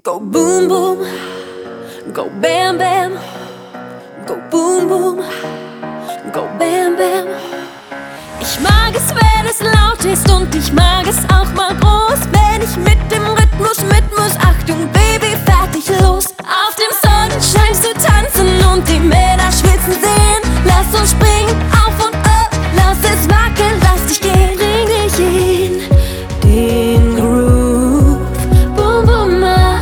Go boom boom, go bam bam, go boom boom, go bam bam. Ich mag es, wenn es laut ist und ich mag es auch mal groß, wenn ich mit dem Rhythmus mit muss. Achtung Baby, fertig, los. Auf dem Sonnenschein zu tanzen und die Männer schwitzen sehen. Lass uns springen, auf und ab, lass es wackeln, lass dich gehen. Bring dich in den Groove, boom boom, mach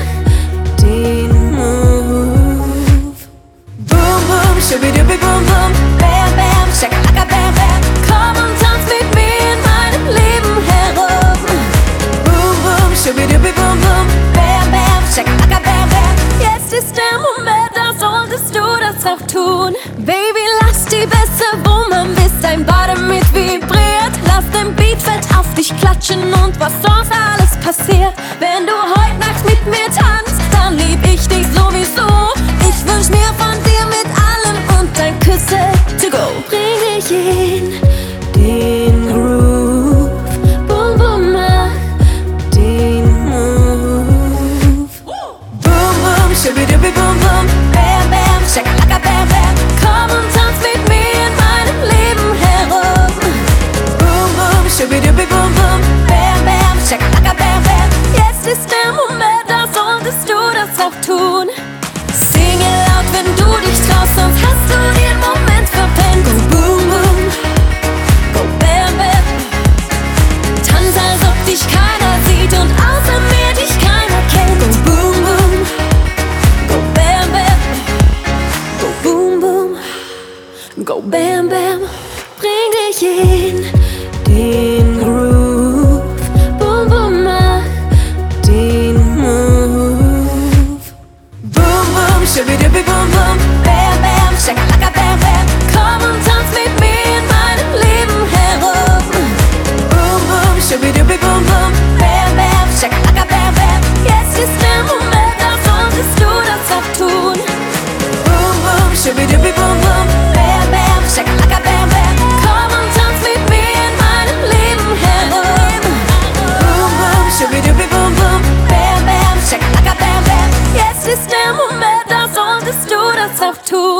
den Move. Boom boom, shubidubi boom boom, bam bam, shakalaka bam bam. Komm und tanz mit mir in meinem Leben herum. Boom boom, shubidubi boom boom, bam bam, shakalaka bam bam. Jetzt ist der Moment, da solltest du das auch tun. Baby, lass die Bässe wummern, bis dein Bottom mit vibriert. Lass den Beat fett auf dich klatschen und was sonst alles passiert. Wenn du heute Nacht mit mir tanzt, dann lieb ich dich sowieso. Ich wünsch mir von dir mit allem und dein Küsse to go. Bring dich in den Groove, boom boom, mach den Move. Boom boom, shubidubi boom boom, bam bam, shakalaka bam bam. Komm und tanz mit mir in meinem Leben herum. Boom boom, shubidubi boom boom, bam bam, shakalaka bam bam. Jetzt ist der Moment, da solltest du das auch tun. Singe laut, wenn du dich traust, sonst hast du den Moment verpennt. Go boom boom, go bam bam. Tanz, als ob dich keiner sieht und außer mir dich keiner kennt. Go boom boom, go bam bam. Go boom boom, go bam bam. Bring dich in den Groove, boom boom, mach den Move. Boom boom, shubidubi boom boom, bam bam, shakalaka bam bam. Komm und tanz mit mir in meinem Leben herum. Boom boom, shubidubi boom boom, bam bam, shakalaka bam bam. Jetzt ist der Moment, da solltest du das auch tun. Boom boom, shubidubi boom boom, bam bam, shakalaka bam bam. Komm und tanz mit mir in meinem Leben herum. Boom boom, shubidubi boom boom, bam bam, shakalaka bam bam. Jetzt ist der Moment, da solltest du das auch tun.